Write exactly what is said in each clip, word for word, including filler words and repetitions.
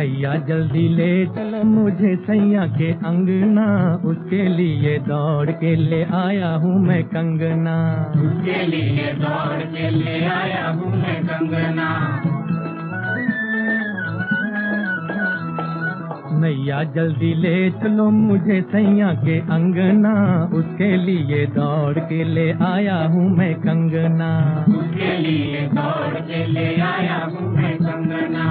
नैया जल्दी ले चलो मुझे सैया के अंगना, उसके लिए दौड़ के ले आया हूँ मैं कंगना। उसके लिए दौड़ के ले आया हूँ मैं कंगना। नैया जल्दी ले चलो मुझे सैया के अंगना, उसके लिए दौड़ के ले आया हूँ मैं कंगना। उसके लिए दौड़ के ले आया हूँ मैं कंगना।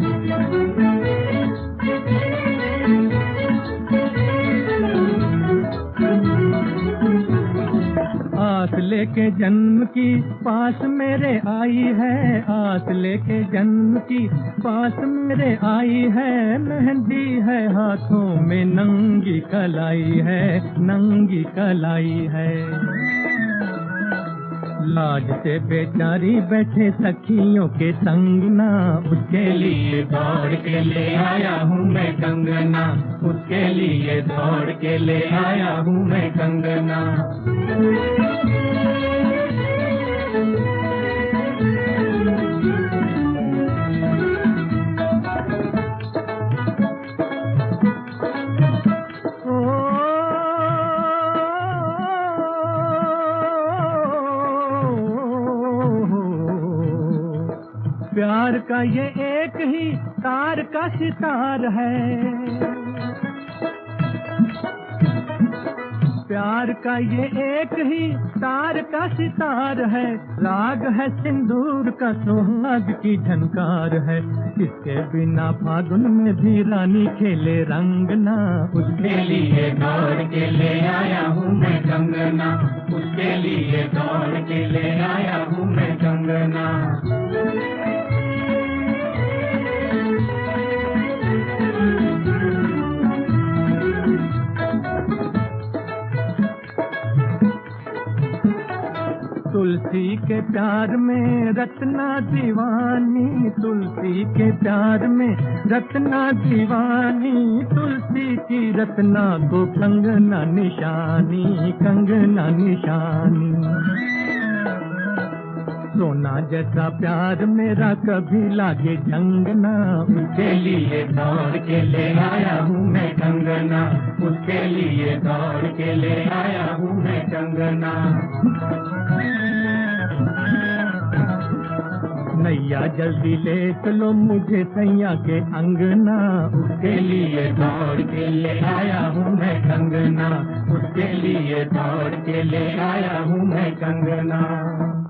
आस लेके जन्म की पास मेरे आई है, आस लेके जन्म की पास मेरे आई है। मेहंदी है हाथों में नंगी कलाई है, नंगी कलाई है। लाज से बेचारी बैठे सखियों के संग ना, उसके लिए दौड़ के ले आया हूँ मैं कंगना। उसके लिए दौड़ के ले आया हूँ मैं कंगना। प्यार का ये एक ही तार का सितार है, प्यार का ये एक ही तार का सितार है। राग है सिंदूर का सुहाग की झनकार है, इसके बिना फागुन में भी रानी खेले रंग ना। उसके लिए दौड़ के ले आया हूँ मैं कंगना। उसके लिए दौड़ के ले आया हूँ मैं कंगना। तुलसी के प्यार में रत्ना दीवानी, तुलसी के प्यार में रत्ना दीवानी। तुलसी की रत्ना को कंगना निशानी, कंगना निशानी। सोना जैसा प्यार मेरा कभी लागे जंग ना, उसके लिए दौड़ के ले आया हूँ मैं कंगना। उसके लिए दौड़ के ले आया हूँ मैं कंगना। नैया जल्दी ले चलो मुझे सैया के अंगना, उसके लिए दौड़ के ले आया हूँ मैं कंगना। उसके लिए दौड़ के ले आया हूँ मैं कंगना।